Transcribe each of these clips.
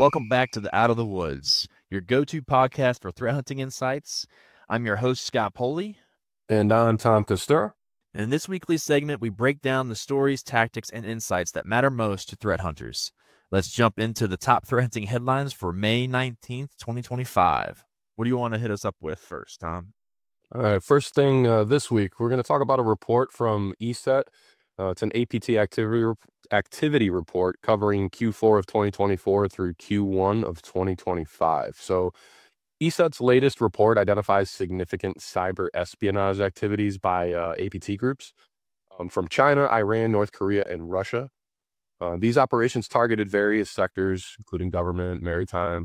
Welcome back to the Out of the Woods, your go-to podcast for threat hunting insights. I'm your host, Scott Poley. And I'm Tom Costura. And in this weekly segment, we break down the stories, tactics, and insights that matter most to threat hunters. Let's jump into the top threat hunting headlines for May 19th, 2025. What do you want to hit us up with first, Tom? All right, first thing this week, we're going to talk about a report from ESET. It's an APT activity report covering Q4 of 2024 through Q1 of 2025. So ESET's latest report identifies significant cyber espionage activities by APT groups from China, Iran, North Korea, and Russia. These operations targeted various sectors, including government, maritime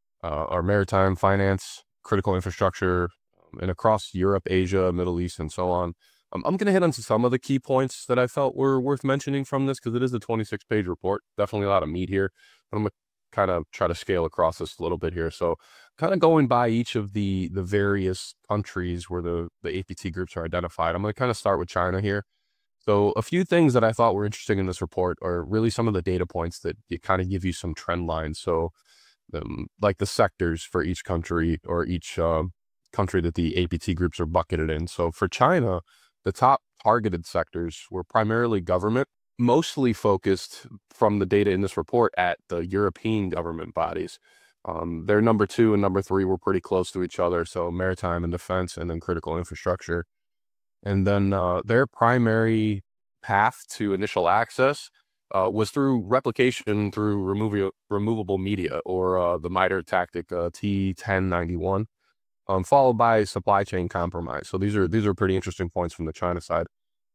finance, critical infrastructure, and across Europe, Asia, Middle East, and so on. I'm going to hit on some of the key points that I felt were worth mentioning from this because it is a 26-page report. Definitely a lot of meat here. But I'm going to kind of try to scale across this a little bit here. So kind of going by each of the various countries where the APT groups are identified. I'm going to kind of start with China here. So a few things that I thought were interesting in this report are really some of the data points that kind of give you some trend lines. So like the sectors for each country or each country that the APT groups are bucketed in. So for China, the top targeted sectors were primarily government, mostly focused from the data in this report at the European government bodies. Their number 2 and number 3 were pretty close to each other. So maritime and defense, and then critical infrastructure. And then their primary path to initial access was through replication through removable media, or the MITRE tactic T1091, followed by supply chain compromise. So these are pretty interesting points from the China side.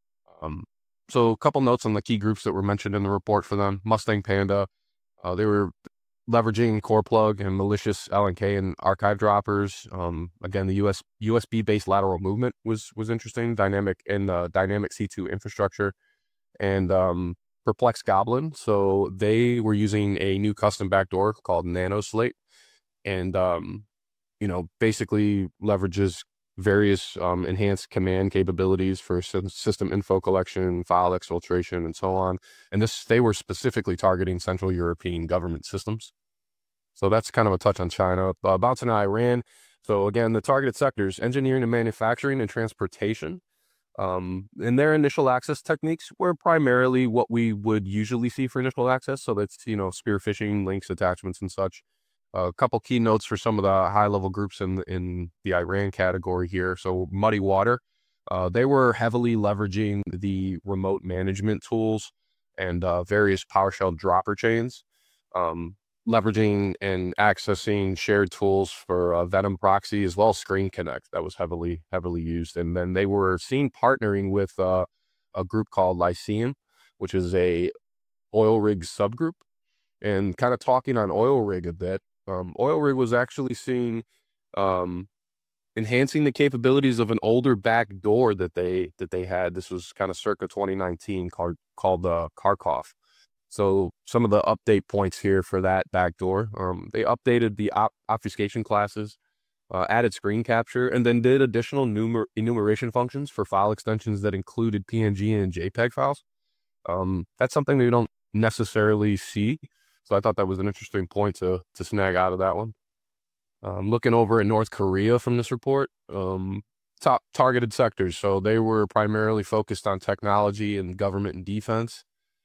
So a couple notes on the key groups that were mentioned in the report for them. Mustang Panda, they were leveraging core plug and malicious LNK and archive droppers. Again, the USB-based lateral movement was interesting. Dynamic C2 infrastructure, and Perplex Goblin. So they were using a new custom backdoor called NanoSlate, and basically leverages various enhanced command capabilities for system info collection, file exfiltration, and so on. And they were specifically targeting Central European government systems. So that's kind of a touch on China. Bouncing to Iran. So again, the targeted sectors: engineering and manufacturing and transportation. And their initial access techniques were primarily what we would usually see for initial access. So that's, spear phishing, links, attachments, and such. A couple keynotes for some of the high-level groups in the Iran category here. So Muddy Water, they were heavily leveraging the remote management tools and various PowerShell dropper chains, leveraging and accessing shared tools for Venom Proxy, as well as Screen Connect. That was heavily used. And then they were seen partnering with a group called Lyceum, which is a oil rig subgroup. And kind of talking on oil rig a bit, oil rig was actually seen enhancing the capabilities of an older back door that they had. This was kind of circa 2019, called Kharkov. So some of the update points here for that backdoor: they updated the obfuscation classes, added screen capture, and then did additional enumeration functions for file extensions that included PNG and JPEG files. That's something that you don't necessarily see. So I thought that was an interesting point to snag out of that one. Looking over at North Korea from this report, top targeted sectors. So they were primarily focused on technology and government and defense.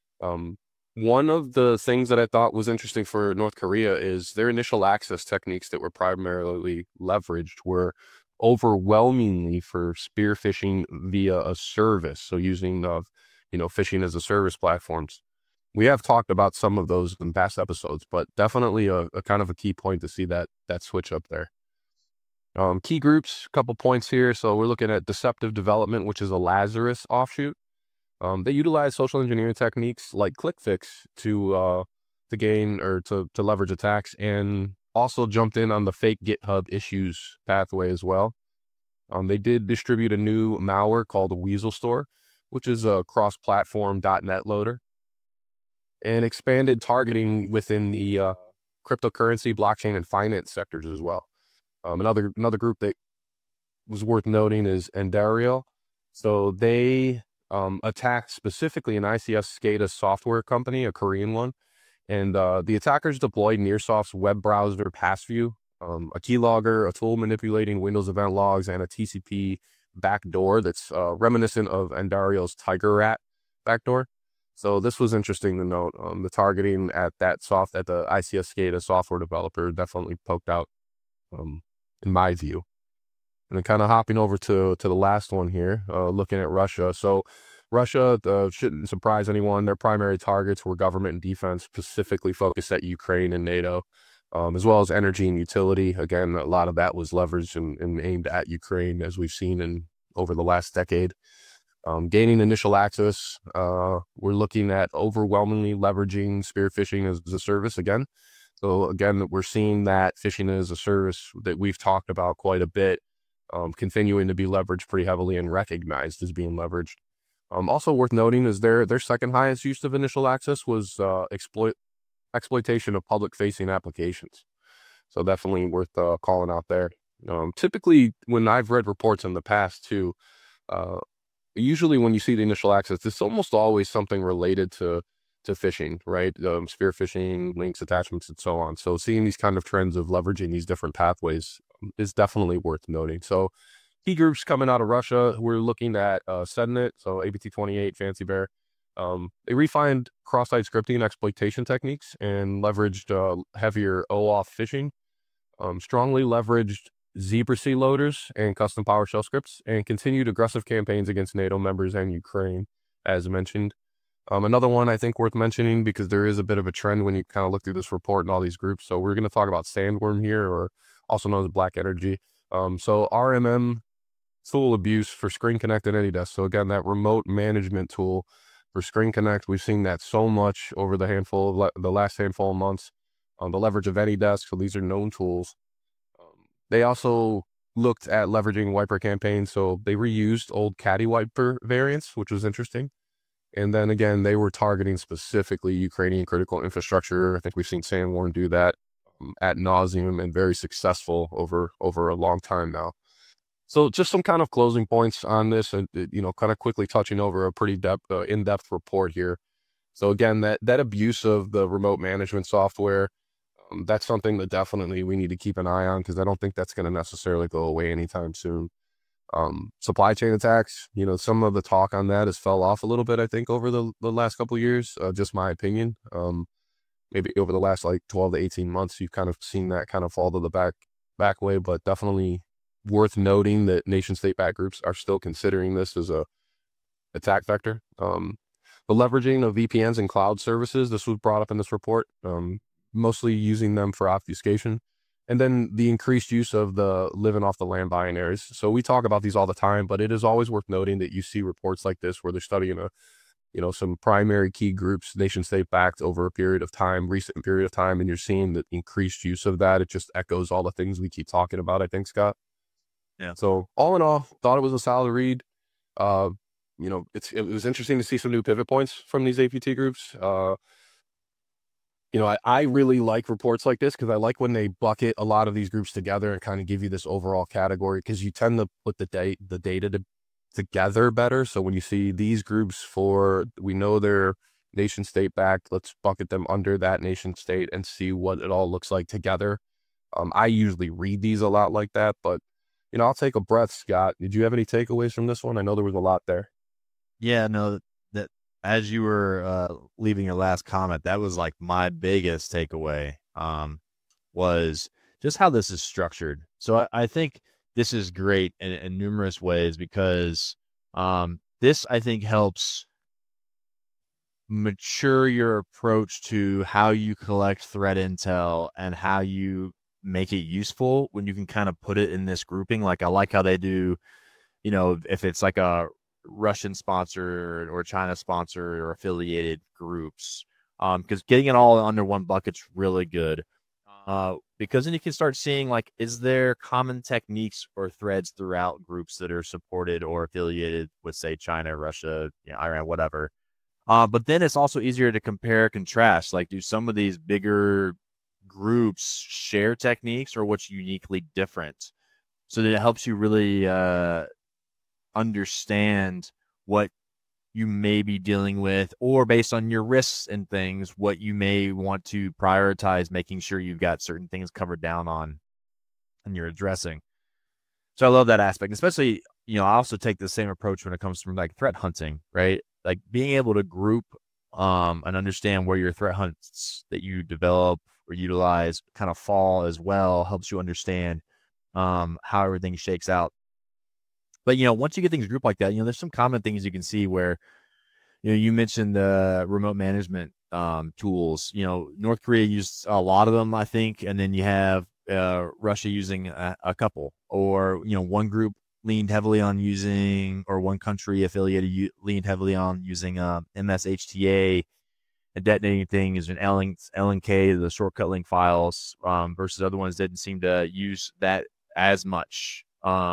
One of the things that I thought was interesting for North Korea is their initial access techniques that were primarily leveraged were overwhelmingly for spear phishing via a service. So using phishing as a service platforms. We have talked about some of those in past episodes, but definitely a kind of a key point to see that switch up there. Key groups, couple points here. So we're looking at Deceptive Development, which is a Lazarus offshoot. They utilize social engineering techniques like ClickFix to gain or to leverage attacks, and also jumped in on the fake GitHub issues pathway as well. They did distribute a new malware called Weasel Store, which is a cross-platform .NET loader, and expanded targeting within the cryptocurrency, blockchain, and finance sectors as well. Another group that was worth noting is Endario. So they attacked specifically an ICS SCADA software company, a Korean one, And the attackers deployed Nearsoft's web browser passview, a keylogger, a tool manipulating Windows event logs, and a TCP backdoor that's reminiscent of Andario's Tiger Rat backdoor. So this was interesting to note. The targeting at the ICS SCADA software developer definitely poked out, in my view. And then kind of hopping over to the last one here, looking at Russia. So Russia shouldn't surprise anyone. Their primary targets were government and defense, specifically focused at Ukraine and NATO, as well as energy and utility. Again, a lot of that was leveraged and aimed at Ukraine, as we've seen over the last decade. Gaining initial access, we're looking at overwhelmingly leveraging spear phishing as a service again. So again, we're seeing that phishing as a service that we've talked about quite a bit, continuing to be leveraged pretty heavily and recognized as being leveraged. Also worth noting is their second highest use of initial access was exploitation of public-facing applications. So definitely worth calling out there. Typically, when I've read reports in the past too, usually when you see the initial access, it's almost always something related to phishing, right? Spear phishing, links, attachments, and so on. So seeing these kind of trends of leveraging these different pathways is definitely worth noting. So key groups coming out of Russia, we're looking at Sednet, so ABT28, Fancy Bear. They refined cross-site scripting and exploitation techniques and leveraged heavier OAuth phishing, strongly leveraged ZBRC loaders and custom PowerShell scripts, and continued aggressive campaigns against NATO members and Ukraine, as mentioned. Another one I think worth mentioning, because there is a bit of a trend when you kind of look through this report and all these groups. So we're going to talk about Sandworm here, or also known as Black Energy. So RMM tool abuse for Screen Connect and AnyDesk. So again, that remote management tool for Screen Connect, we've seen that so much over the last handful of months. The leverage of AnyDesk, so these are known tools. They also looked at leveraging wiper campaigns, so they reused old Caddy wiper variants, which was interesting. And then again, they were targeting specifically Ukrainian critical infrastructure. I think we've seen Sandworm do that ad nauseum and very successful over a long time now. So just some kind of closing points on this, and kind of quickly touching over a pretty in-depth report here. So again, that abuse of the remote management software, that's something that definitely we need to keep an eye on, because I don't think that's going to necessarily go away anytime soon. Supply chain attacks, some of the talk on that has fell off a little bit, I think, over the last couple of years, just my opinion. Maybe over the last 12 to 18 months, you've kind of seen that kind of fall to the back way, but definitely worth noting that nation state backed groups are still considering this as a attack vector. The leveraging of VPNs and cloud services, this was brought up in this report, mostly using them for obfuscation. And then the increased use of the living off the land binaries. So we talk about these all the time, but it is always worth noting that you see reports like this where they're studying some primary key groups, nation state backed over a recent period of time, and you're seeing the increased use of that. It just echoes all the things we keep talking about, I think, Scott. Yeah. So all in all, thought it was a solid read. It was interesting to see some new pivot points from these APT groups. I really like reports like this, because I like when they bucket a lot of these groups together and kind of give you this overall category, because you tend to put the data together better. So when you see these groups we know they're nation state backed, let's bucket them under that nation state and see what it all looks like together. I usually read these a lot like that, but I'll take a breath. Scott, did you have any takeaways from this one? I know there was a lot there. Yeah, no, that as you were leaving your last comment, that was like my biggest takeaway, was just how this is structured. So I think this is great in numerous ways, because this, I think, helps mature your approach to how you collect threat intel and how you make it useful when you can kind of put it in this grouping. Like, I like how they do, if it's like a Russian sponsored or China sponsored or affiliated groups, because getting it all under one bucket's really good, because then you can start seeing, like, is there common techniques or threads throughout groups that are supported or affiliated with, say, China, Russia, Iran, whatever. But then it's also easier to compare, contrast. Like, do some of these bigger groups share techniques, or what's uniquely different? So that it helps you really understand what you may be dealing with, or based on your risks and things, what you may want to prioritize, making sure you've got certain things covered down on and you're addressing. So I love that aspect, especially, I also take the same approach when it comes from like threat hunting, right? Like being able to group and understand where your threat hunts that you develop or utilize kind of fall as well helps you understand how everything shakes out. But once you get things grouped like that, there's some common things you can see where you mentioned the remote management tools. North Korea used a lot of them, I think, and then you have Russia using a couple, or one group leaned heavily on using, or one country affiliated leaned heavily on using MSHTA and detonating things and LNK, the shortcut link files, versus other ones didn't seem to use that as much.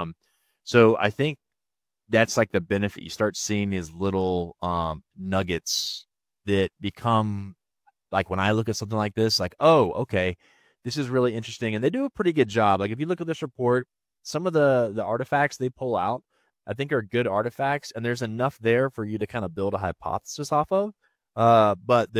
So I think that's like the benefit. You start seeing these little nuggets that become like, when I look at something like this, like, oh, okay, this is really interesting. And they do a pretty good job. Like if you look at this report, some of the artifacts they pull out, I think are good artifacts, and there's enough there for you to kind of build a hypothesis off of. But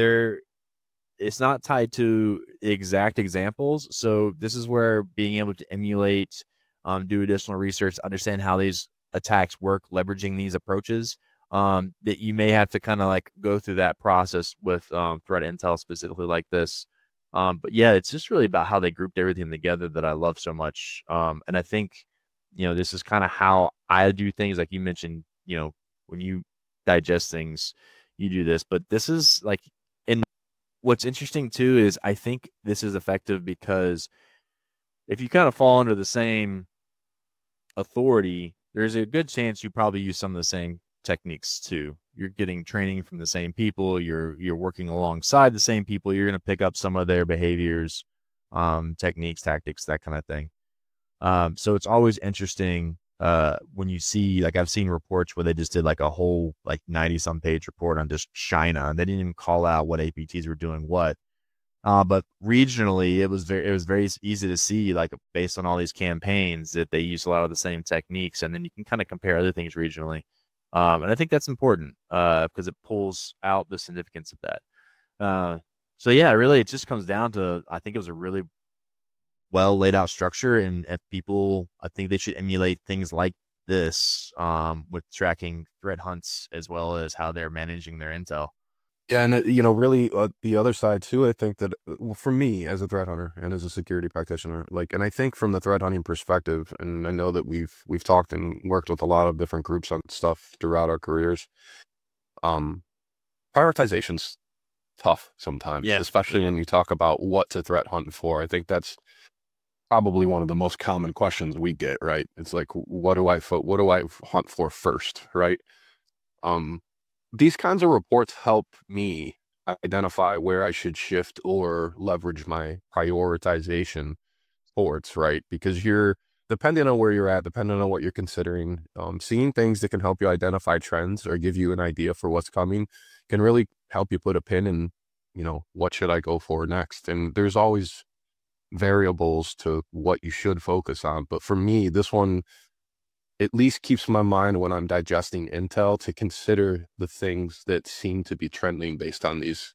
it's not tied to exact examples. So this is where being able to emulate, do additional research, understand how these attacks work, leveraging these approaches, that you may have to kind of like go through that process with threat intel specifically like this. But yeah, it's just really about how they grouped everything together that I love so much. And I think, this is kind of how I do things. Like you mentioned, when you digest things, you do this, but this is like, and what's interesting too is I think this is effective because if you kind of fall under the same authority, there's a good chance you probably use some of the same techniques too. You're getting training from the same people. You're working alongside the same people. You're going to pick up some of their behaviors, techniques, tactics, that kind of thing. So it's always interesting when you see, like I've seen reports where they just did like a whole like 90-some page report on just China, and they didn't even call out what APTs were doing what. But regionally, it was very easy to see, like based on all these campaigns, that they use a lot of the same techniques, and then you can kind of compare other things regionally. And I think that's important because it pulls out the significance of that. So yeah, really, it just comes down to, I think it was a really well laid out structure, and if people, I think they should emulate things like this with tracking threat hunts as well as how they're managing their intel. Yeah, and really, the other side too. I think that well, for me as a threat hunter and as a security practitioner, like, and I think from the threat hunting perspective, and I know that we've talked and worked with a lot of different groups on stuff throughout our careers. Prioritization's tough sometimes, Yeah. especially when you talk about what to threat hunt for. I think that's probably one of the most common questions we get, right? It's like, what do I hunt for first, right? These kinds of reports help me identify where I should shift or leverage my prioritization towards, right? Because depending on where you're at, depending on what you're considering, seeing things that can help you identify trends or give you an idea for what's coming can really help you put a pin in, what should I go for next? And there's always variables to what you should focus on. But for me, this one at least keeps my mind, when I'm digesting intel, to consider the things that seem to be trending based on these,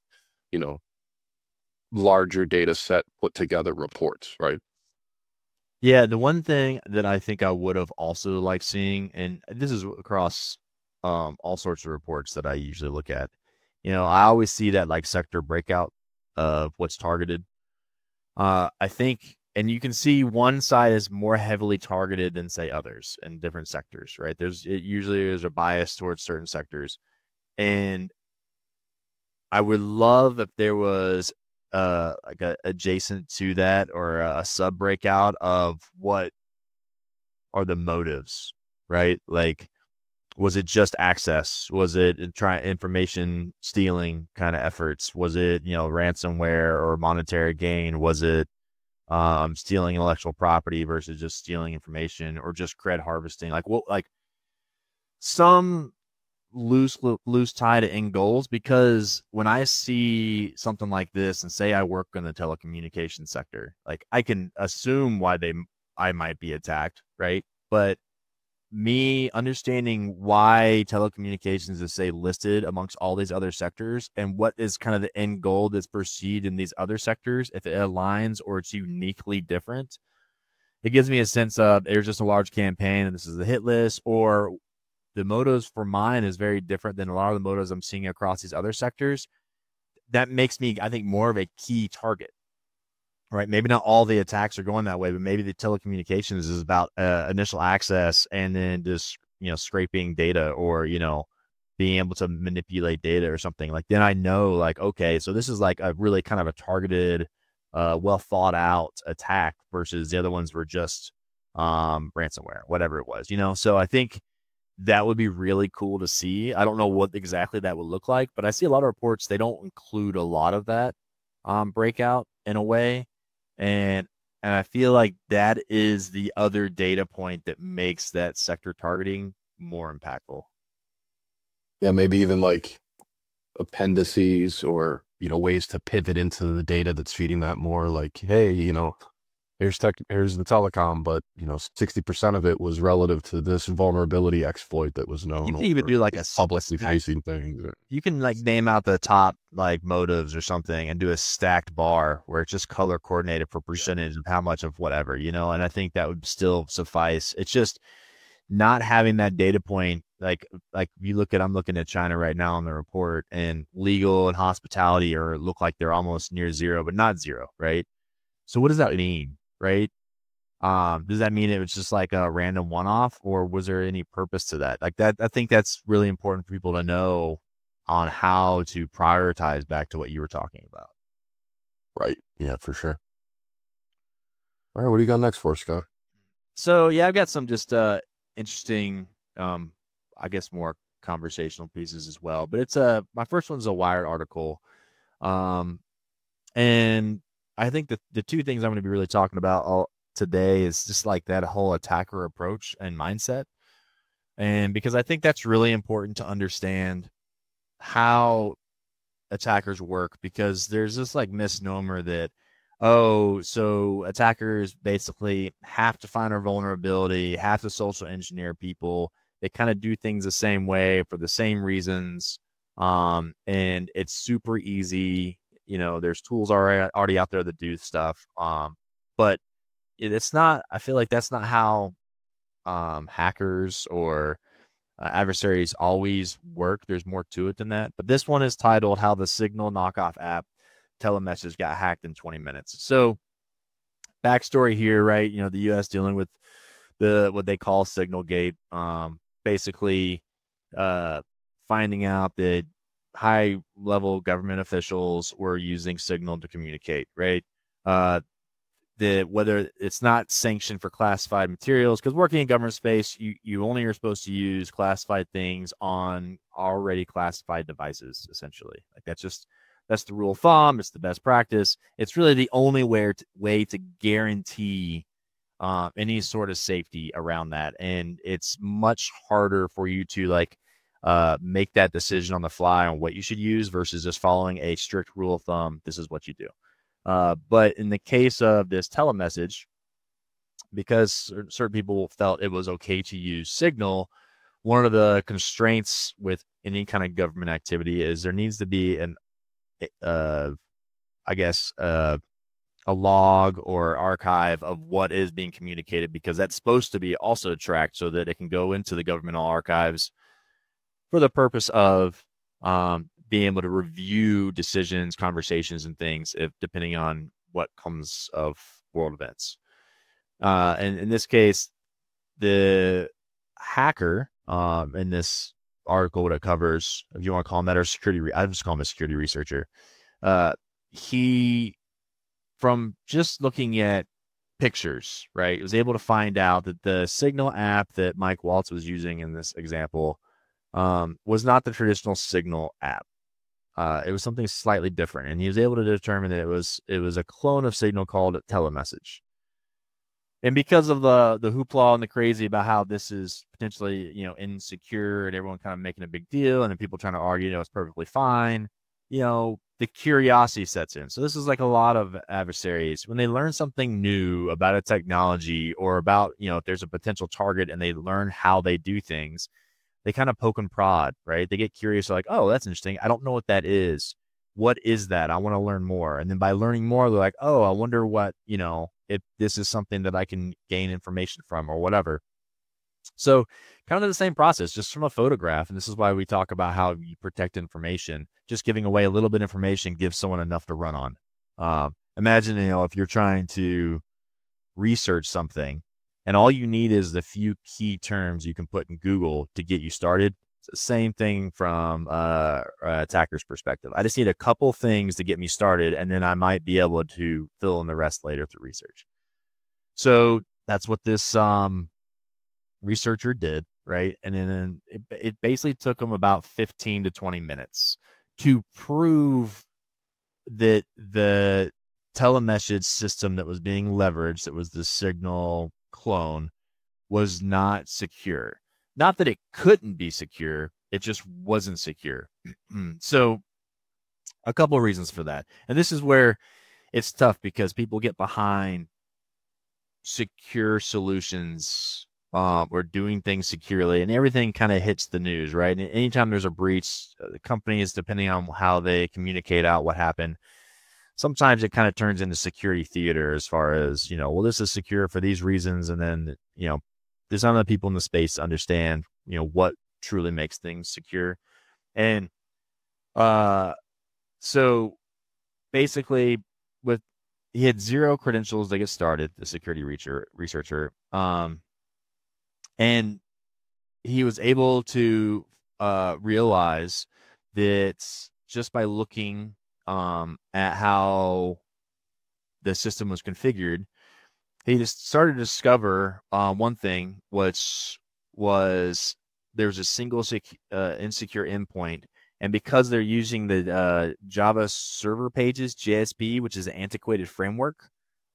larger data set put together reports, right? Yeah, the one thing that I think I would have also liked seeing, and this is across all sorts of reports that I usually look at, I always see that like sector breakout of what's targeted. I think, and you can see one side is more heavily targeted than say others in different sectors, right? Usually there's a bias towards certain sectors, and I would love if there was like a adjacent to that, or a sub breakout of what are the motives, right? Like, was it just access? Was it information stealing kind of efforts? Was it, ransomware or monetary gain? Was it stealing intellectual property versus just stealing information, or just cred harvesting? Like, what, like some loose tie to end goals? Because when I see something like this, and say I work in the telecommunications sector, like I can assume why I might be attacked, right? But me understanding why telecommunications is, say, listed amongst all these other sectors and what is kind of the end goal that's perceived in these other sectors, if it aligns or it's uniquely different, it gives me a sense of there's just a large campaign and this is the hit list, or the motives for mine is very different than a lot of the motives I'm seeing across these other sectors. That makes me, I think, more of a key target, right? Maybe not all the attacks are going that way, but maybe the telecommunications is about initial access and then just, scraping data, or, being able to manipulate data or something. Like, then I know, like, okay, so this is like a really kind of a targeted, well thought out attack versus the other ones were just ransomware, whatever it was, So I think that would be really cool to see. I don't know what exactly that would look like, but I see a lot of reports, they don't include a lot of that breakout in a way. And I feel like that is the other data point that makes that sector targeting more impactful. Yeah, maybe even like appendices or, ways to pivot into the data that's feeding that more. Like, hey, here's the telecom, but 60% of it was relative to this vulnerability exploit that was You known, can even or do like publicly facing things. you can like name out the top like motives or something and do a stacked bar where it's just color coordinated for percentage of how much of whatever, and I think that would still suffice. It's just not having that data point. Like you look at, I'm looking at China right now on the report, and legal and hospitality look like they're almost near zero, but not zero, right? So what does that mean, right? Does that mean it was just like a random one-off, or was there any purpose to that? Like that, I think that's really important for people to know on how to prioritize, back to what you were talking about. Right. Yeah, for sure. All right. What do you got next for us, Scott? So yeah, I've got some just interesting, I guess more conversational pieces as well. But it's my first one's a Wired article, um, and I think the two things I'm going to be really talking about today is just like that whole attacker approach and mindset, and because I think that's really important to understand how attackers work, because there's this like misnomer that, oh, so attackers basically have to find a vulnerability, have to social engineer people. They kind of do things the same way for the same reasons. And it's super easy. There's tools already out there that do stuff. But it's not, I feel like that's not how hackers or adversaries always work. There's more to it than that. But this one is titled "How the Signal Knockoff App Telemessage Got Hacked in 20 Minutes." So, backstory here, right? The U.S. dealing with what they call Signal Gate, basically finding out that high level government officials were using Signal to communicate, right? Whether it's not sanctioned for classified materials, because working in government space, you only are supposed to use classified things on already classified devices, essentially. Like that's the rule of thumb. It's the best practice. It's really the only way to guarantee any sort of safety around that, and it's much harder for you to make that decision on the fly on what you should use versus just following a strict rule of thumb. This is what you do. But in the case of this telemessage, because certain people felt it was okay to use Signal, one of the constraints with any kind of government activity is there needs to be a log or archive of what is being communicated, because that's supposed to be also tracked so that it can go into the governmental archives for the purpose of being able to review decisions, conversations, and things, if depending on what comes of world events. And in this case, the hacker in this article, what it covers, if you want to call him that, or security, I just call him a security researcher. He, from just looking at pictures, right, was able to find out that the Signal app that Mike Waltz was using in this example was not the traditional Signal app. It was something slightly different, and he was able to determine that it was a clone of Signal called Telemessage. And because of the hoopla and the crazy about how this is potentially insecure, and everyone kind of making a big deal, and then people trying to argue it's perfectly fine, the curiosity sets in. So this is like a lot of adversaries when they learn something new about a technology or about, if there's a potential target and they learn how they do things, they kind of poke and prod, right? They get curious, like, oh, that's interesting. I don't know what that is. What is that? I want to learn more. And then by learning more, they're like, oh, I wonder what, if this is something that I can gain information from or whatever. So kind of the same process, just from a photograph. And this is why we talk about how you protect information. Just giving away a little bit of information gives someone enough to run on. Imagine, if you're trying to research something and all you need is the few key terms you can put in Google to get you started. It's the same thing from attacker's perspective. I just need a couple things to get me started, and then I might be able to fill in the rest later through research. So that's what this researcher did, right? And then it basically took them about 15 to 20 minutes to prove that the telemessage system that was being leveraged, that was the Signal clone, was not secure. Not that it couldn't be secure, it just wasn't secure. So a couple of reasons for that. And this is where it's tough because people get behind secure solutions or doing things securely, and everything kind of hits the news, right? And anytime there's a breach, the companies, depending on how they communicate out what happened, sometimes it kind of turns into security theater as far as, well, this is secure for these reasons. And then, there's not enough people in the space to understand, what truly makes things secure. And so basically he had 0 credentials to get started, the security researcher. And he was able to realize that just by looking at how the system was configured, he just started to discover one thing, which was there was a single insecure endpoint. And because they're using the Java server pages, JSP, which is an antiquated framework,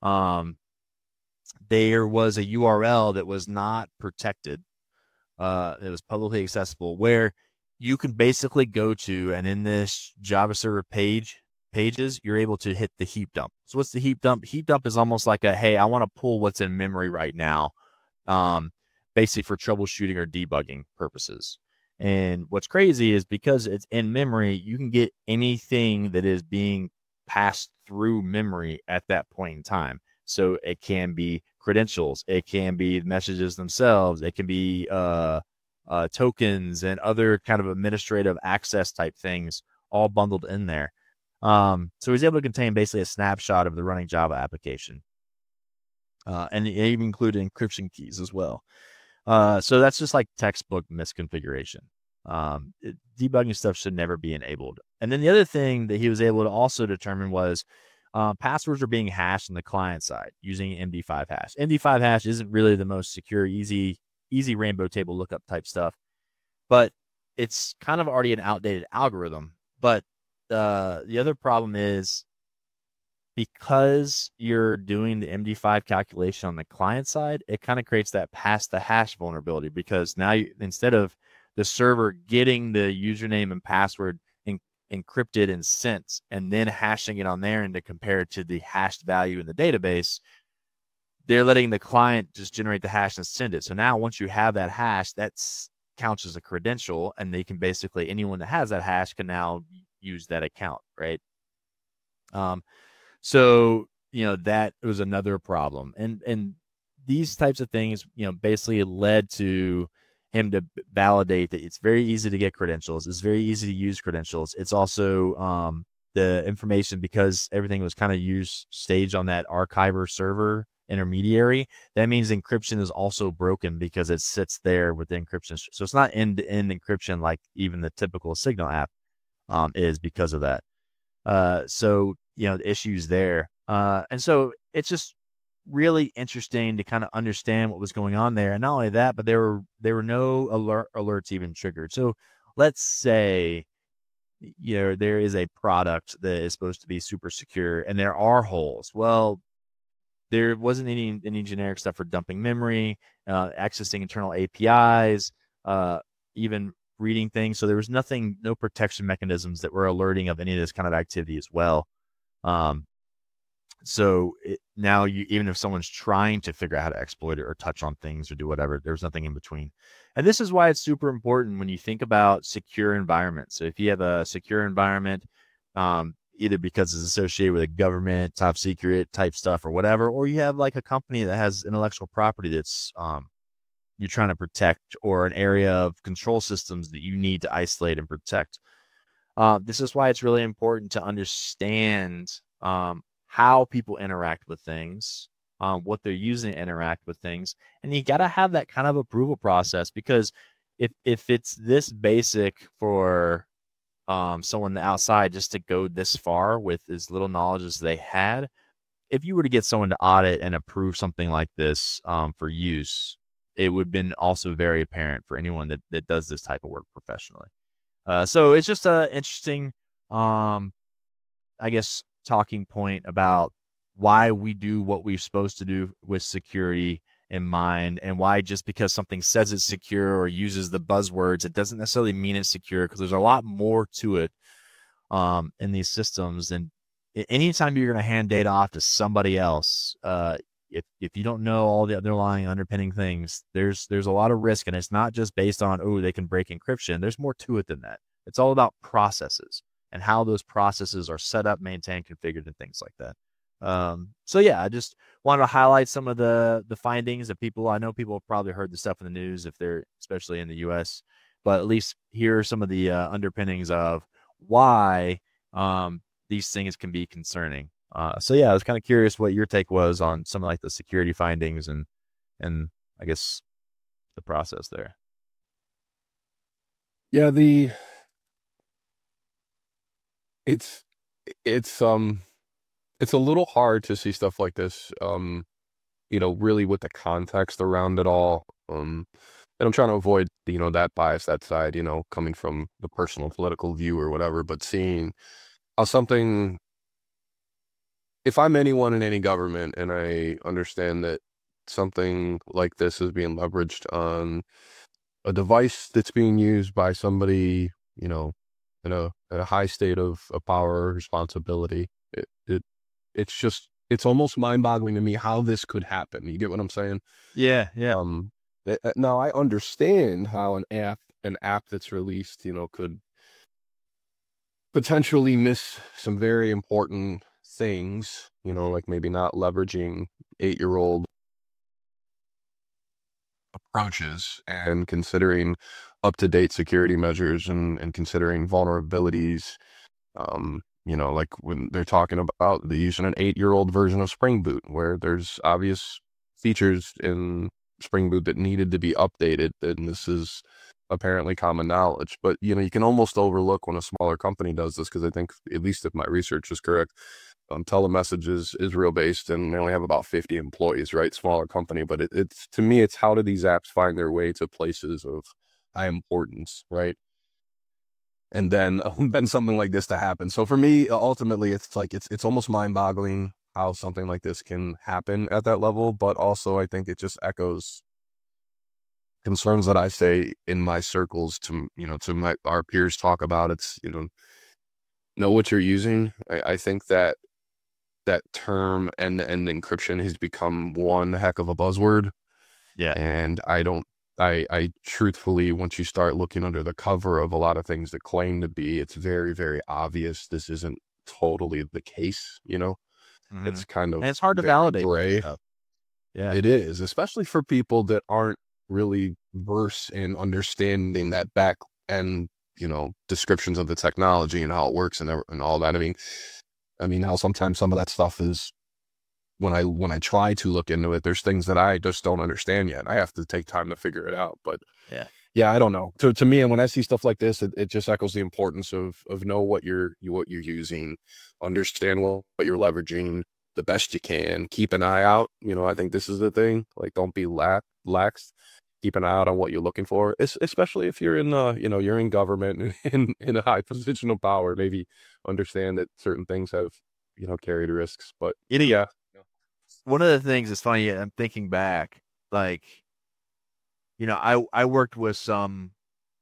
there was a URL that was not protected. It was publicly accessible, where you can basically go to, and in this Java server pages, you're able to hit the heap dump. So what's the heap dump? Heap dump is almost like hey, I want to pull what's in memory right now, basically for troubleshooting or debugging purposes. And what's crazy is because it's in memory, you can get anything that is being passed through memory at that point in time. So it can be credentials, it can be messages themselves, it can be tokens and other kind of administrative access type things all bundled in there. So he's able to contain basically a snapshot of the running Java application. And it even included encryption keys as well. So that's just like textbook misconfiguration. Debugging stuff should never be enabled. And then the other thing that he was able to also determine was passwords are being hashed on the client side using MD5 hash. MD5 hash isn't really the most secure, easy rainbow table lookup type stuff, but it's kind of already an outdated algorithm. But the other problem is, because you're doing the MD5 calculation on the client side, it kind of creates that pass the hash vulnerability, because now instead of the server getting the username and password encrypted and sent and then hashing it on there and to compare it to the hashed value in the database, they're letting the client just generate the hash and send it. So now once you have that hash, that counts as a credential, and they can basically, anyone that has that hash can now use that account, right? So, that was another problem. And these types of things, basically led to him to validate that it's very easy to get credentials. It's very easy to use credentials. It's also the information, because everything was kind of staged on that archiver server intermediary. That means encryption is also broken because it sits there with the encryption. So it's not end-to-end encryption like even the typical Signal app is, because of that. So, the issues there. And so it's just really interesting to kind of understand what was going on there. And not only that, but there were no alerts even triggered. So let's say, there is a product that is supposed to be super secure and there are holes. Well, there wasn't any generic stuff for dumping memory, accessing internal APIs, even reading things. So there was no protection mechanisms that were alerting of any of this kind of activity as well. Um, now even if someone's trying to figure out how to exploit it or touch on things or do whatever, there's nothing in between. And this is why it's super important when you think about secure environments. So if you have a secure environment, either because it's associated with a government, top secret type stuff or whatever, or you have like a company that has intellectual property that's you're trying to protect, or an area of control systems that you need to isolate and protect. This is why it's really important to understand how people interact with things, what they're using to interact with things, and you got to have that kind of approval process, because if it's this basic for someone outside just to go this far with as little knowledge as they had, if you were to get someone to audit and approve something like this for use, it would have been also very apparent for anyone that does this type of work professionally. So it's just a interesting, I guess, talking point about why we do what we're supposed to do with security in mind, and why just because something says it's secure or uses the buzzwords, it doesn't necessarily mean it's secure, because there's a lot more to it in these systems. And anytime you're going to hand data off to somebody else, if you don't know all the underlying underpinning things, there's a lot of risk, and it's not just based on, oh, they can break encryption. There's more to it than that. It's all about processes and how those processes are set up, maintained, configured, and things like that. So yeah, I just wanted to highlight some of the findings that I know people have probably heard the stuff in the news, if they're especially in the US, but at least here are some of the underpinnings of why these things can be concerning. So yeah, I was kind of curious what your take was on some of like the security findings and I guess the process there. Yeah, it's it's it's a little hard to see stuff like this, really with the context around it all. And I'm trying to avoid, that bias, that side, coming from the personal political view or whatever, but seeing how something, if I'm anyone in any government and I understand that something like this is being leveraged on a device that's being used by somebody, in a high state of power or responsibility, it's almost mind-boggling to me how this could happen. You get what I'm saying? Yeah, yeah. Now I understand how an app that's released, could potentially miss some very important things, like maybe not leveraging 8-year-old approaches and considering up-to-date security measures and considering vulnerabilities. Like when they're talking about the using an 8-year-old version of Spring Boot, where there's obvious features in Spring Boot that needed to be updated, and this is apparently common knowledge. But you can almost overlook when a smaller company does this, because I think, at least if my research is correct, Telemessage is Israel based, and they only have about 50 employees, right? Smaller company, but it's, to me, it's how do these apps find their way to places of high importance, right? And then something like this to happen. So for me, ultimately, it's like it's almost mind-boggling how something like this can happen at that level. But also, I think it just echoes concerns that I say in my circles to our peers talk about. It's know what you're using. I think that term end-to-end encryption has become one heck of a buzzword. Yeah. And I truthfully, once you start looking under the cover of a lot of things that claim to be, it's very, very obvious this isn't totally the case, Mm-hmm. It's kind of, and it's hard to validate gray. stuff. Yeah. It is, especially for people that aren't really versed in understanding that back end, descriptions of the technology and how it works and all that. I mean, how sometimes some of that stuff is, when I try to look into it, there's things that I just don't understand yet. I have to take time to figure it out. But yeah, I don't know. To me, and when I see stuff like this, it just echoes the importance of know what you're using, understand what you're leveraging the best you can, keep an eye out. I think this is the thing. Like, don't be lax. Keep an eye out on what you're looking for, especially if you're in you're in government and in a high position of power. Maybe understand that certain things have carried risks. But yeah. One of the things is funny. I'm thinking back, like, I worked with some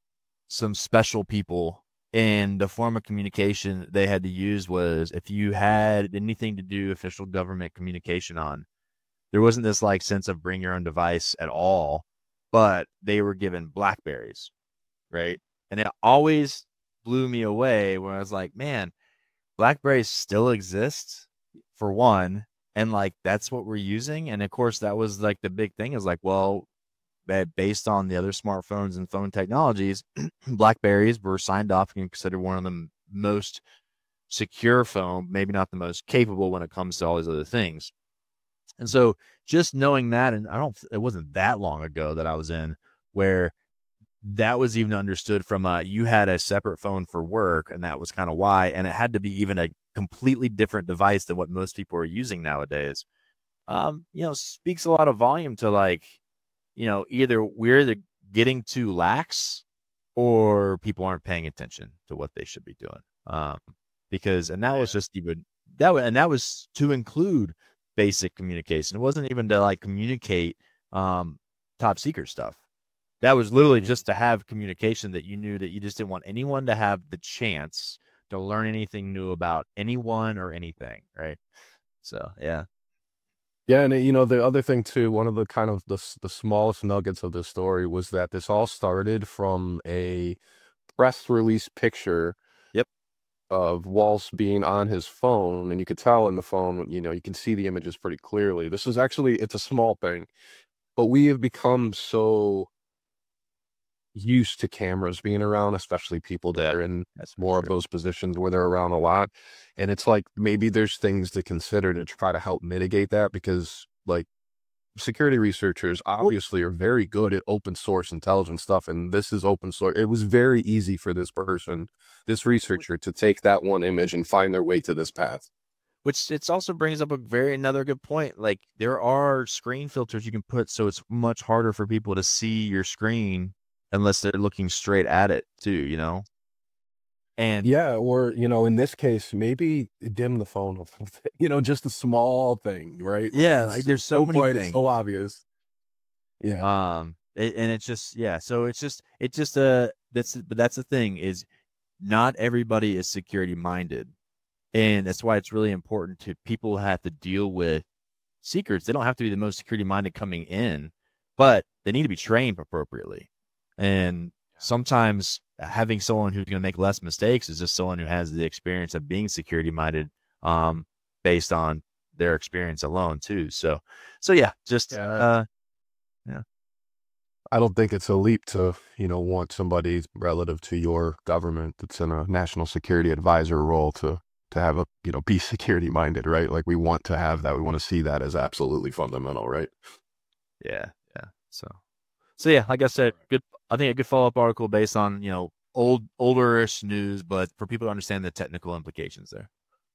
some special people, and the form of communication they had to use was if you had anything to do official government communication on, there wasn't this like sense of bring your own device at all, but they were given Blackberries, right? And it always blew me away when I was like, man, Blackberries still exist for one, and like that's what we're using. And of course, that was like the big thing is like, well, that based on the other smartphones and phone technologies, Blackberries were signed off and considered one of the most secure phone, maybe not the most capable when it comes to all these other things. And so just knowing that, and it wasn't that long ago that I was in where that was even understood from you had a separate phone for work, and that was kind of why, and it had to be even a completely different device than what most people are using nowadays. Speaks a lot of volume to like, either we're getting too lax or people aren't paying attention to what they should be doing. Because, and that was just even that was to include basic communication. It wasn't even to like communicate top secret stuff. That was literally just to have communication that you knew that you just didn't want anyone to have the chance to learn anything new about anyone or anything, right? So, yeah. Yeah, and the other thing too, one of the kind of the smallest nuggets of this story was that this all started from a press release picture Yep. of Walsh being on his phone, and you could tell in the phone, you can see the images pretty clearly. This is actually, it's a small thing, but we have become so used to cameras being around, especially people that are in more of those positions where they're around a lot. And it's like maybe there's things to consider to try to help mitigate that, because like security researchers obviously are very good at open source intelligence stuff, and this is open source. It was very easy for this researcher to take that one image and find their way to this path. Which it also brings up another good point. Like there are screen filters you can put, so it's much harder for people to see your screen unless they're looking straight at it too. And yeah, or in this case, maybe dim the phone a little bit, just a small thing, right? yeah, like there's so many things. So obvious. Yeah. And it's just, yeah, so it's just that's the thing is not everybody is security minded. And that's why it's really important to people who have to deal with secrets. They don't have to be the most security minded coming in, but they need to be trained appropriately. And sometimes having someone who's going to make less mistakes is just someone who has the experience of being security minded, based on their experience alone too. So yeah, just yeah. I don't think it's a leap to, want somebody relative to your government that's in a national security advisor role to have be security minded, right? Like we want to have that. We want to see that as absolutely fundamental, right? Yeah. Yeah. So yeah, like I said, I think a good follow-up article based on, older-ish news, but for people to understand the technical implications there.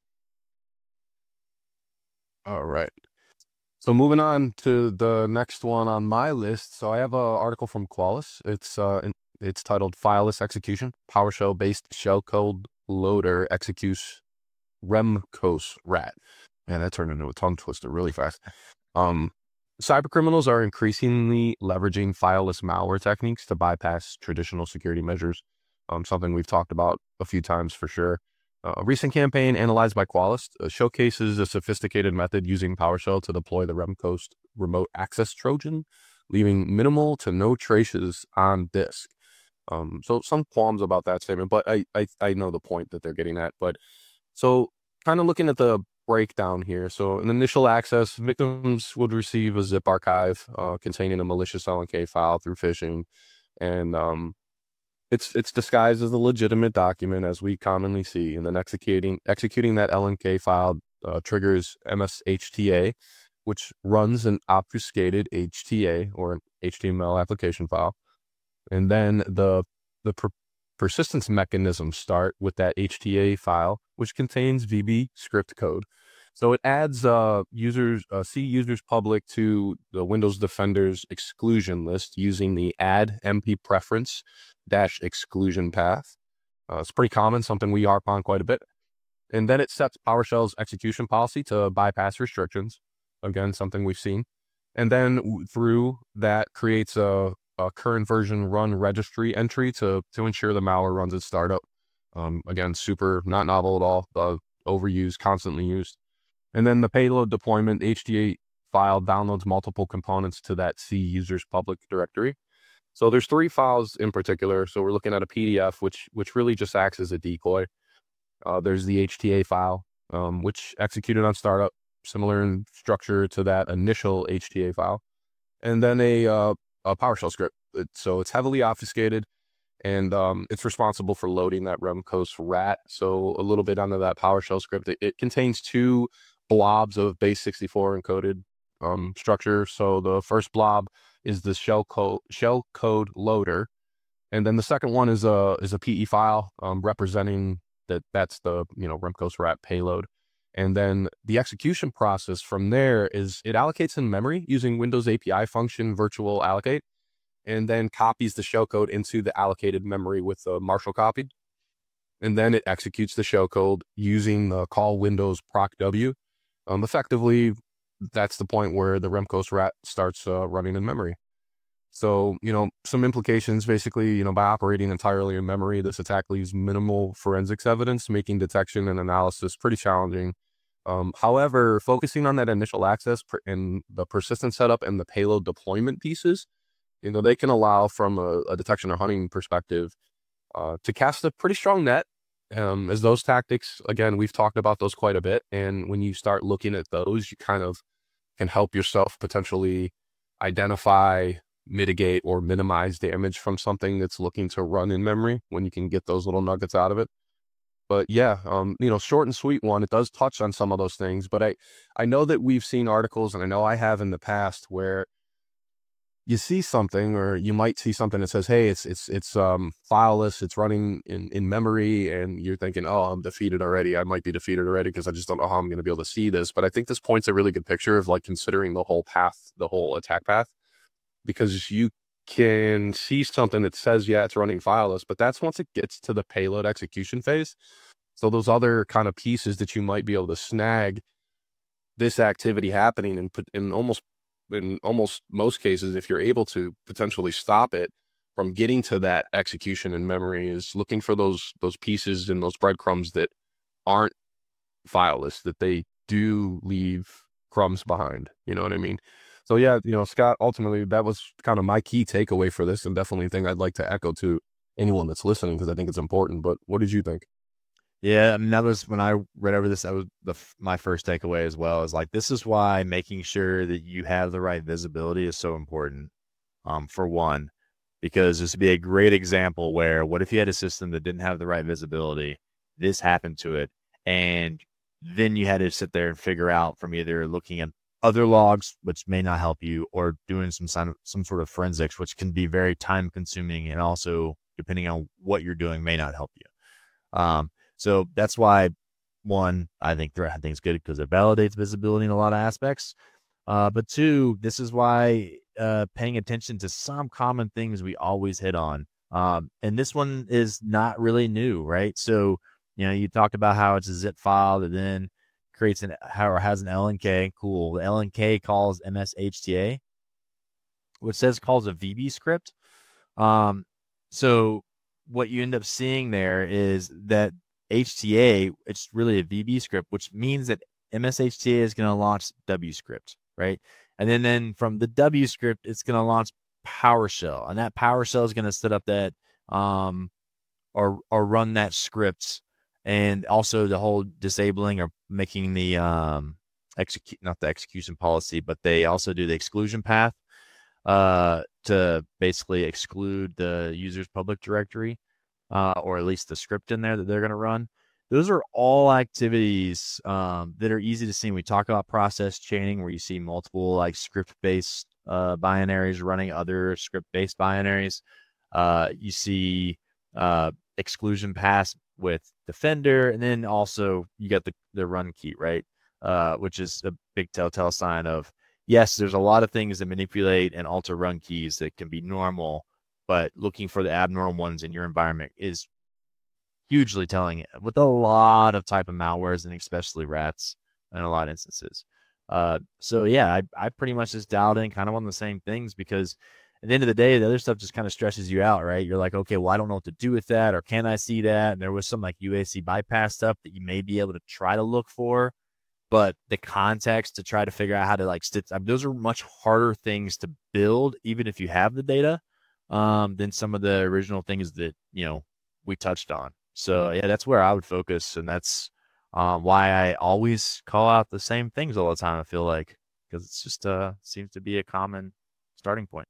All right. So moving on to the next one on my list. So I have an article from Qualys. It's titled "Fileless Execution: PowerShell-based shellcode loader executes Remcos rat." Man, that turned into a tongue twister really fast. Cybercriminals are increasingly leveraging fileless malware techniques to bypass traditional security measures. Something we've talked about a few times for sure. A recent campaign analyzed by Qualys showcases a sophisticated method using PowerShell to deploy the Remcos remote access Trojan, leaving minimal to no traces on disk. So some qualms about that statement, but I know the point that they're getting at. But so kind of looking at the breakdown here. So in initial access, victims would receive a zip archive containing a malicious LNK file through phishing, and it's disguised as a legitimate document, as we commonly see, and then executing that LNK file triggers MSHTA, which runs an obfuscated HTA or an HTML application file, and then the persistence mechanisms start with that HTA file, which contains VB script code. So it adds C users public to the Windows Defender's exclusion list using the add MP preference -exclusion path. It's pretty common, something we harp on quite a bit. And then it sets PowerShell's execution policy to bypass restrictions. Again, something we've seen. And then through that creates a current version run registry entry to ensure the malware runs its startup. Again, super not novel at all, overused, constantly used. And then the payload deployment HTA file downloads multiple components to that C user's public directory. So there's 3 files in particular. So we're looking at a PDF, which really just acts as a decoy. There's the HTA file, which executed on startup, similar in structure to that initial HTA file. And then a PowerShell script. So it's heavily obfuscated, and it's responsible for loading that Remcos rat. So a little bit under that PowerShell script. It contains 2 blobs of base64 encoded structure. So the first blob is the shell code loader, and then the second one is a PE file representing that's the Remcos rat payload. And then the execution process from there is it allocates in memory using Windows API function virtual allocate, and then copies the shellcode into the allocated memory with the Marshall copy. And then it executes the shellcode using the call Windows procw. Effectively, that's the point where the Remcos rat starts running in memory. So, some implications, basically, by operating entirely in memory, this attack leaves minimal forensics evidence, making detection and analysis pretty challenging. However, focusing on that initial access and the persistent setup and the payload deployment pieces, they can allow from a detection or hunting perspective to cast a pretty strong net. As those tactics, again, we've talked about those quite a bit. And when you start looking at those, you kind of can help yourself potentially identify, mitigate, or minimize damage from something that's looking to run in memory when you can get those little nuggets out of it. But yeah, short and sweet one. It does touch on some of those things, but I know that we've seen articles, and I know I have in the past, where you see something, or you might see something that says, hey, it's fileless, it's running in memory, and you're thinking, oh, I'm defeated already. I might be defeated already because I just don't know how I'm going to be able to see this. But I think this point's a really good picture of considering the whole path, the whole attack path, because you can see something that says, yeah, it's running fileless, but that's once it gets to the payload execution phase. So those other kind of pieces that you might be able to snag this activity happening, and in almost most cases, if you're able to potentially stop it from getting to that execution in memory, is looking for those pieces and those breadcrumbs that aren't fileless, that they do leave crumbs behind. You know what I mean? So yeah, Scott, ultimately that was kind of my key takeaway for this, and definitely a thing I'd like to echo to anyone that's listening, because I think it's important. But what did you think? Yeah, I mean, that was when I read over this, that was my first takeaway as well, is this is why making sure that you have the right visibility is so important. For one, because this would be a great example where, what if you had a system that didn't have the right visibility, this happened to it, and then you had to sit there and figure out from either looking at other logs, which may not help you, or doing some sort of forensics, which can be very time consuming, and also, depending on what you're doing, may not help you. So that's why, one, I think threat hunting is good because it validates visibility in a lot of aspects. But two, this is why paying attention to some common things we always hit on. And this one is not really new, right? So, you talked about how it's a zip file that then creates has an LNK. Cool. The LNK calls MSHTA, which calls a VB script. So what you end up seeing there is that HTA, it's really a VB script, which means that MSHTA is going to launch W script, right? And then from the W script, it's going to launch PowerShell, and that PowerShell is going to set up that or run that script, and also the whole disabling or making the not the execution policy, but they also do the exclusion path to basically exclude the user's public directory, or at least the script in there that they're going to run. Those are all activities that are easy to see. We talk about process chaining, where you see multiple script-based binaries running other script-based binaries. You see exclusion pass with Defender, and then also you got the run key, right? Which is a big telltale sign of, yes, there's a lot of things that manipulate and alter run keys that can be normal, but looking for the abnormal ones in your environment is hugely telling, with a lot of type of malwares, and especially rats in a lot of instances. So yeah, I pretty much just dialed in kind of on the same things, because at the end of the day, the other stuff just kind of stresses you out, right? You're like, okay, well, I don't know what to do with that, or can I see that? And there was some like UAC bypass stuff that you may be able to try to look for, but the context to try to figure out how to like stitch, I mean, those are much harder things to build, even if you have the data, than some of the original things that, we touched on. So yeah, that's where I would focus. And that's why I always call out the same things all the time. I feel like, because it's just seems to be a common starting point.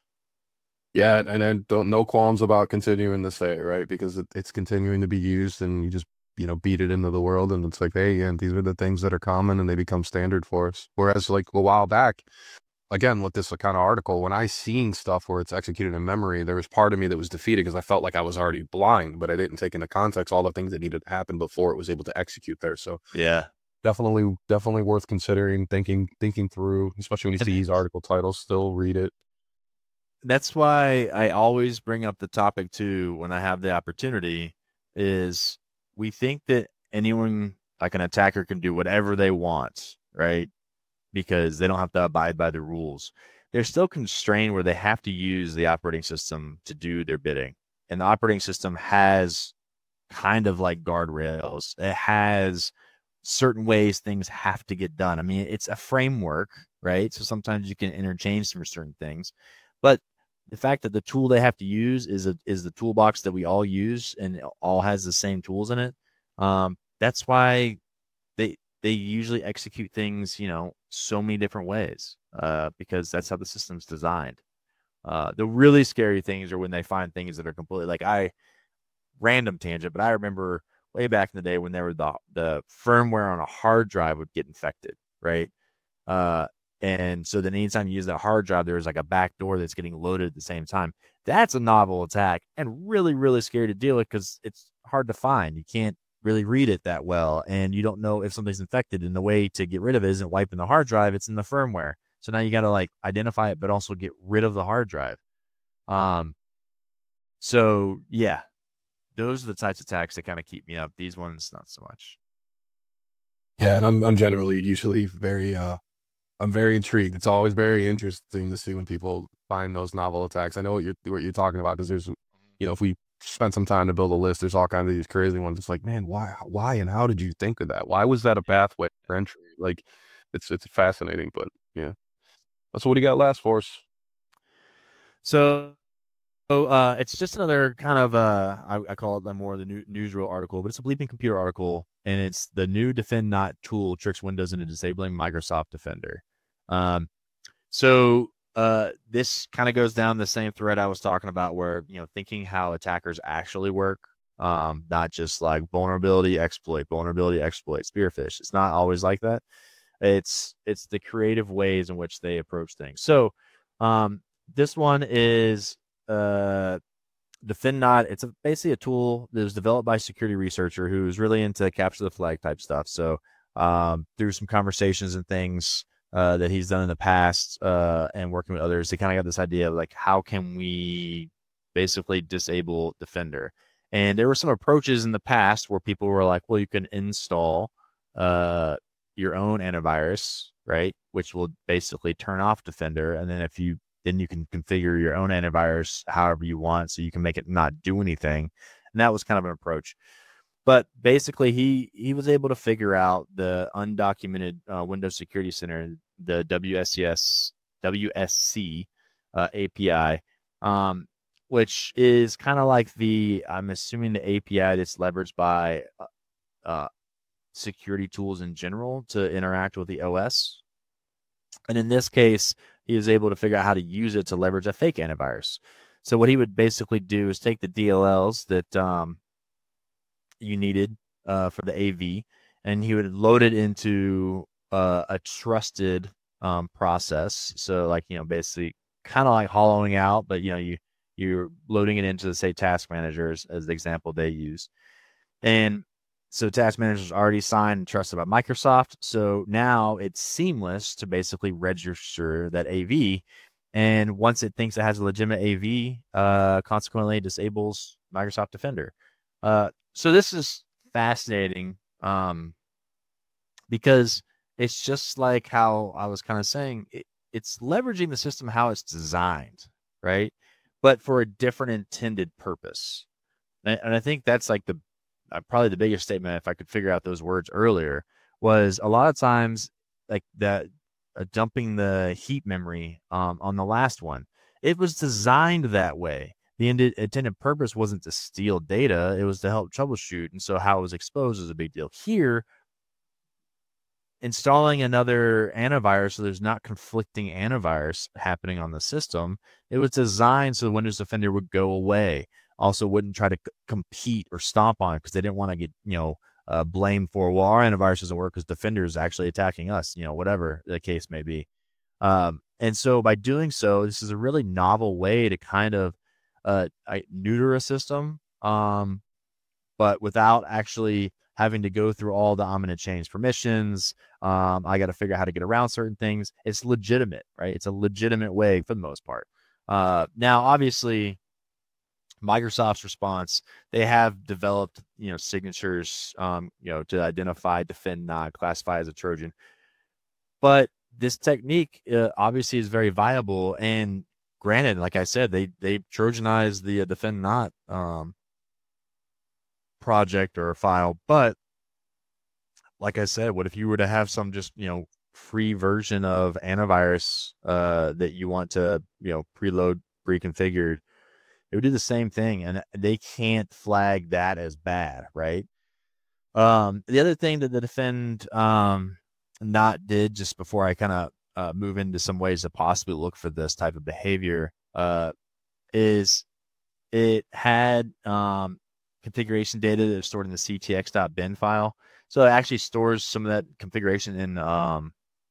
Yeah, and then don't no qualms about continuing to say it, right? Because it's continuing to be used, and you just beat it into the world, and it's like, hey, and these are the things that are common, and they become standard for us. Whereas like a while back, again, with this kind of article, when I seen stuff where it's executed in memory, there was part of me that was defeated because I felt like I was already blind, but I didn't take into context all the things that needed to happen before it was able to execute there. So Yeah. definitely worth considering, thinking through, especially when you see these article titles. Still read it. That's why I always bring up the topic too when I have the opportunity is we think that anyone like an attacker can do whatever they want, right? Because they don't have to abide by the rules. They're still constrained where they have to use the operating system to do their bidding. And the operating system has kind of like guardrails. It has certain ways things have to get done. I mean, it's a framework, right? So sometimes you can interchange for certain things. But the fact that the tool they have to use is the toolbox that we all use and it all has the same tools in it. That's why they usually execute things, so many different ways, because that's how the system's designed. The really scary things are when they find things that are completely like random tangent, but I remember way back in the day when there were the firmware on a hard drive would get infected, right? Uh, and so then anytime you use that hard drive, there's like a back door that's getting loaded at the same time. That's a novel attack and really, really scary to deal with because it's hard to find. You can't really read it that well, and you don't know if something's infected. And the way to get rid of it isn't wiping the hard drive; it's in the firmware. So now you got to like identify it, but also get rid of the hard drive. Um, so yeah, those are the types of attacks that kind of keep me up. These ones, not so much. Yeah, and I'm generally usually very I'm very intrigued. It's always very interesting to see when people find those novel attacks. I know what you're talking about because there's, if we spend some time to build a list, there's all kinds of these crazy ones. It's like, man, why, and how did you think of that? Why was that a pathway for entry? Like, it's fascinating. But yeah, so what do you got last for us? So it's just another kind of I call it more the newsreel article, but it's a bleeping computer article, and it's the new Defend Not tool tricks Windows into disabling Microsoft Defender. Um, so this kind of goes down the same thread I was talking about, where thinking how attackers actually work, not just like vulnerability exploit, spearfish. It's not always like that. It's the creative ways in which they approach things. So this one is Defend Not. It's basically a tool that was developed by a security researcher who's really into capture the flag type stuff. So through some conversations and things that he's done in the past and working with others, they kind of got this idea of like, how can we basically disable Defender? And there were some approaches in the past where people were like, well, you can install your own antivirus, right? Which will basically turn off Defender. And then you can configure your own antivirus however you want, so you can make it not do anything. And that was kind of an approach. But basically, he was able to figure out the undocumented Windows Security Center, the WSC API, which is kind of like I'm assuming the API that's leveraged by security tools in general to interact with the OS. And in this case, he was able to figure out how to use it to leverage a fake antivirus. So what he would basically do is take the DLLs that you needed for the AV, and he would load it into a trusted process. So like, basically kind of like hollowing out, but you're loading it into, say, task managers as the example they use. And so task managers already signed and trusted by Microsoft. So now it's seamless to basically register that AV. And once it thinks it has a legitimate AV, consequently disables Microsoft Defender. So this is fascinating because it's just like how I was kind of saying, it's leveraging the system how it's designed, right? But for a different intended purpose. And I think that's like the probably the biggest statement, if I could figure out those words earlier, was a lot of times like that dumping the heap memory on the last one. It was designed that way. The intended purpose wasn't to steal data; it was to help troubleshoot. And so, how it was exposed is a big deal. Here, installing another antivirus so there's not conflicting antivirus happening on the system. It was designed so the Windows Defender would go away. Also, wouldn't try to compete or stomp on it because they didn't want to get blamed for, well, our antivirus doesn't work because Defender is actually attacking us. Whatever the case may be. And so by doing so, this is a really novel way to kind of neuter a system, but without actually having to go through all the I'm going to change permissions. I got to figure out how to get around certain things. It's legitimate, right? It's a legitimate way for the most part. Now, obviously, Microsoft's response, they have developed, signatures, to identify, defend not, classify as a Trojan. But this technique obviously is very viable. And granted, like I said, they Trojanized the defend not project or file. But like I said, what if you were to have some just, free version of antivirus that you want to, preload, pre-configured? It would do the same thing, and they can't flag that as bad, right? The other thing that the defend not did, just before I kind of move into some ways to possibly look for this type of behavior, is it had configuration data that is stored in the ctx.bin file. So it actually stores some of that configuration in a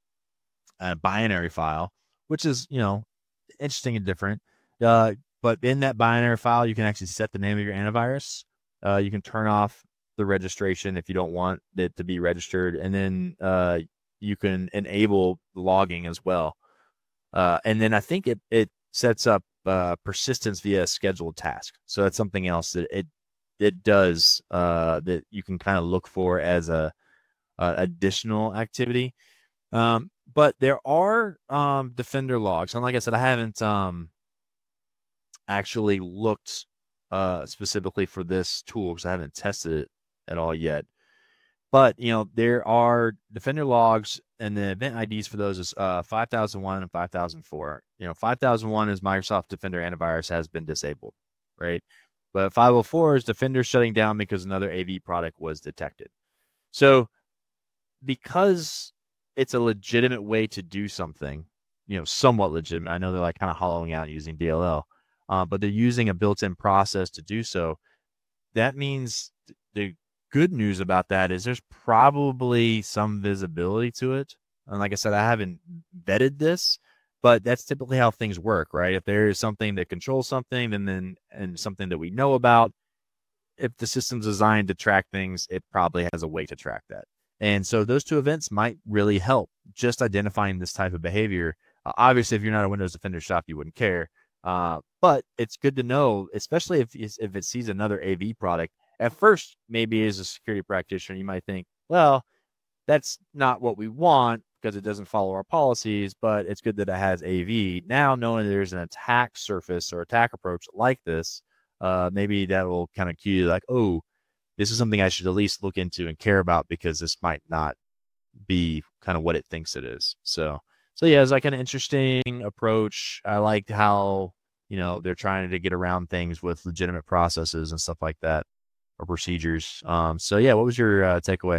binary file, which is, interesting and different. But in that binary file, you can actually set the name of your antivirus. You can turn off the registration if you don't want it to be registered. And then you can enable logging as well. And then I think it sets up persistence via scheduled task. So that's something else that it does that you can kind of look for as a additional activity. But there are Defender logs. And like I said, I haven't actually looked specifically for this tool because I haven't tested it at all yet. But, there are Defender logs, and the event IDs for those is 5001 and 5004. 5001 is Microsoft Defender antivirus has been disabled, right? But 504 is Defender shutting down because another AV product was detected. So because it's a legitimate way to do something, somewhat legitimate. I know they're like kind of hollowing out using DLL. But they're using a built-in process to do so. That means the good news about that is there's probably some visibility to it. And like I said, I haven't vetted this, but that's typically how things work, right? If there is something that controls something, and something that we know about, if the system's designed to track things, it probably has a way to track that. And so those two events might really help just identifying this type of behavior. Obviously, if you're not a Windows Defender shop, you wouldn't care. But it's good to know, especially if it sees another AV product. At first, maybe as a security practitioner, you might think, well, that's not what we want because it doesn't follow our policies, but it's good that it has AV. Now, knowing there's an attack surface or attack approach like this, maybe that will kind of cue you like, oh, this is something I should at least look into and care about because this might not be kind of what it thinks it is. So yeah, it's like an interesting approach. I liked how, they're trying to get around things with legitimate processes and stuff like that, or procedures. So yeah, what was your takeaway?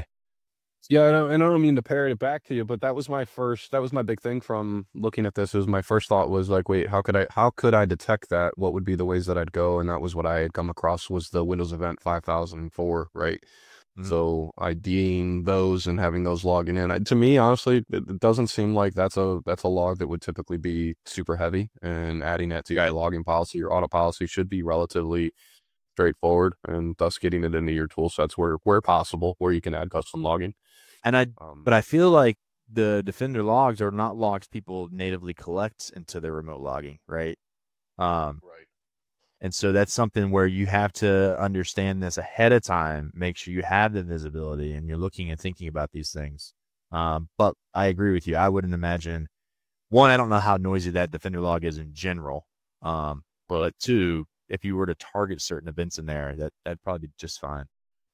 Yeah, and I don't mean to parrot it back to you, but that was my big thing from looking at this. Was my first thought was like, wait, how could I detect that? What would be the ways that I'd go? And that was what I had come across was the Windows Event 5004, right? Mm-hmm. So IDing those and having those logging in, to me, honestly, it doesn't seem like that's a log that would typically be super heavy. And adding that to your logging policy, your auto policy should be relatively straightforward, and thus getting it into your tool sets where possible, where you can add custom logging. And but I feel like the Defender logs are not logs people natively collect into their remote logging, right? Right. And so that's something where you have to understand this ahead of time, make sure you have the visibility and you're looking and thinking about these things. But I agree with you. I wouldn't imagine, one, I don't know how noisy that Defender log is in general. But two, if you were to target certain events in there, that'd probably be just fine.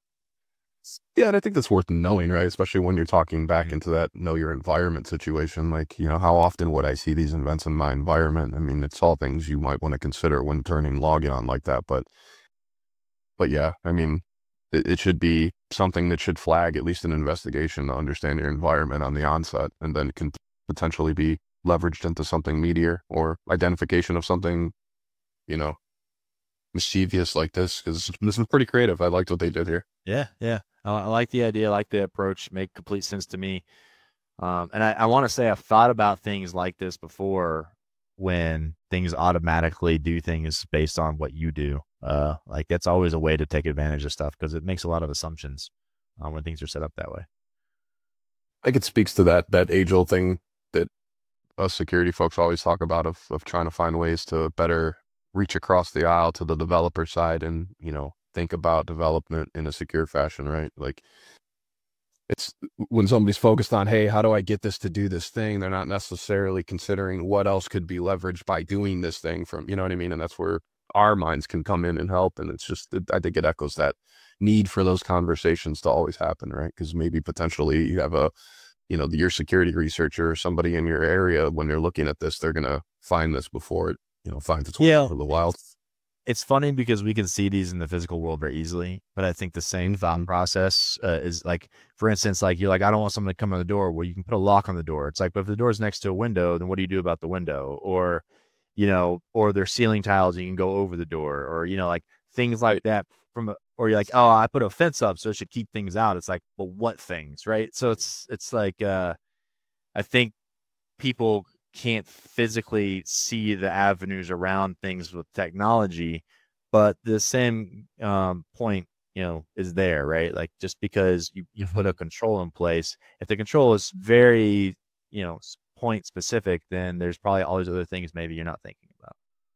Yeah, and I think that's worth knowing, right? Especially when you're talking back into that know your environment situation. Like, how often would I see these events in my environment? I mean, it's all things you might want to consider when turning login on like that. But yeah, I mean, it should be something that should flag at least an investigation to understand your environment on the onset, and then can potentially be leveraged into something meatier or identification of something, you know, mischievous like this. Because this is pretty creative. I liked what they did here. Yeah, yeah. I like the idea, I like the approach, make complete sense to me. And I want to say I've thought about things like this before when things automatically do things based on what you do. Like that's always a way to take advantage of stuff because it makes a lot of assumptions when things are set up that way. I think it speaks to that age-old thing that us security folks always talk about of trying to find ways to better reach across the aisle to the developer side and, think about development in a secure fashion, right? Like it's when somebody's focused on, hey, how do I get this to do this thing? They're not necessarily considering what else could be leveraged by doing this thing from, you know what I mean? And that's where our minds can come in and help. And it's just, I think it echoes that need for those conversations to always happen, right? Because maybe potentially you have your security researcher or somebody in your area, when they're looking at this, they're going to find this before it, finds its way into the wild. It's funny because we can see these in the physical world very easily, but I think the same thought process is like, for instance, like you're like, I don't want someone to come on the door. Well, you can put a lock on the door. It's like, but if the door is next to a window, then what do you do about the window? Or, or there's ceiling tiles, you can go over the door, or, like things like that or you're like, oh, I put a fence up, so it should keep things out. It's like, well, what things, right? So it's like, I think people can't physically see the avenues around things with technology, but the same point, is there, right? Like just because you put a control in place, if the control is very, point specific, then there's probably all these other things maybe you're not thinking about.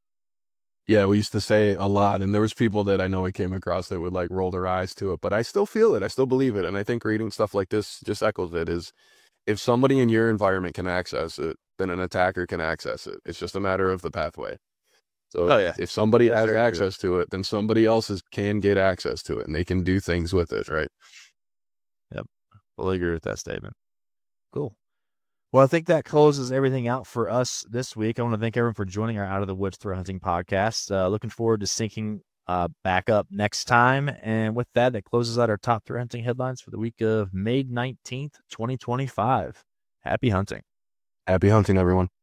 Yeah, we used to say a lot, and there was people that I know I came across that would like roll their eyes to it, but I still feel it. I still believe it. And I think reading stuff like this just echoes it. Is if somebody in your environment can access it, then an attacker can access it. It's just a matter of the pathway. So if somebody has access to it, then somebody else can get access to it, and they can do things with it, right? Yep. Fully agree with that statement. Cool. Well, I think that closes everything out for us this week. I want to thank everyone for joining our Out of the Woods Threat Hunting podcast. Looking forward to syncing back up next time. And with that, that closes out our top threat hunting headlines for the week of May 19th, 2025. Happy hunting. Happy hunting, everyone.